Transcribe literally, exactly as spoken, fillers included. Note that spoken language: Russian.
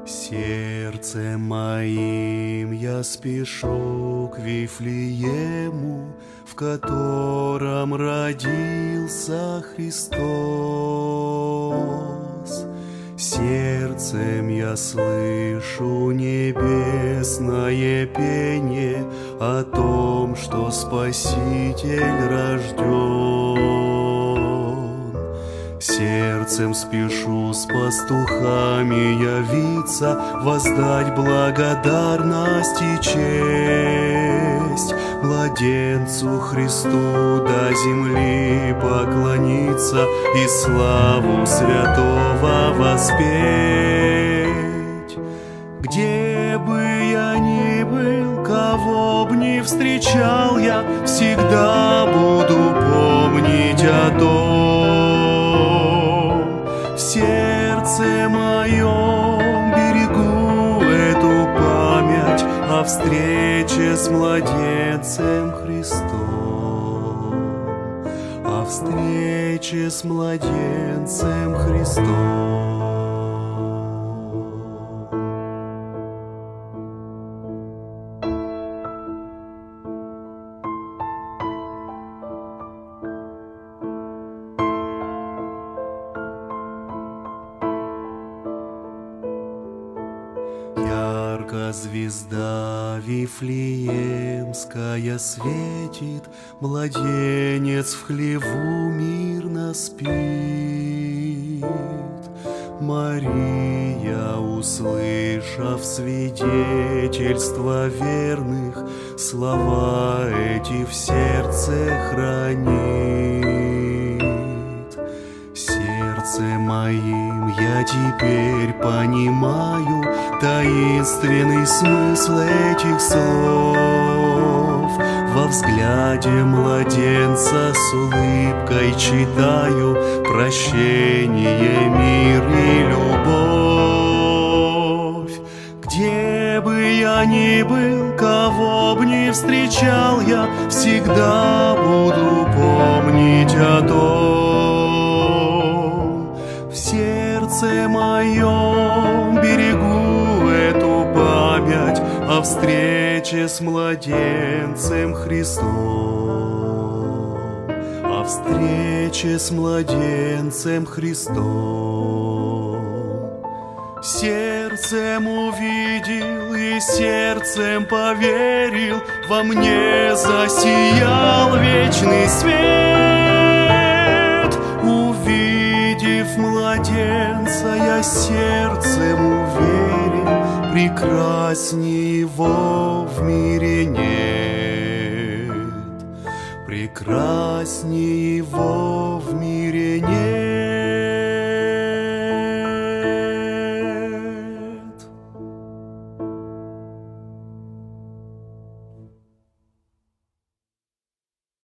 Сердцем моим я спешу к Вифлеему, в котором родился Христос. Сердцем я слышу небесное пение о том, что Спаситель рожден. Сердцем спешу с пастухами явиться, воздать благодарность и честь младенцу Христу, до земли поклониться и славу святого воспеть. Где бы я ни был, кого б ни встречал я, всегда буду помнить о том. В сердце моем берегу эту память о встрече с младенцем Христом, о встрече с младенцем Христом. Ярко звезда Вифлеемская светит, младенец в хлеву мирно спит. Мария, услышав свидетельства верных, слова эти в сердце хранит. Сердцем моим я теперь понимаю таинственный смысл этих слов. Во взгляде младенца с улыбкой читаю прощение, мир и любовь. Где бы я ни был, кого б ни встречал я, всегда буду помнить о том. В сердце моем берегу эту память о встрече с младенцем Христом, о встрече с младенцем Христом. Сердцем увидел и сердцем поверил, во мне засиял вечный свет. Увидев младенца, я сердцем уверен, прекрасней его в мире нет, прекрасней его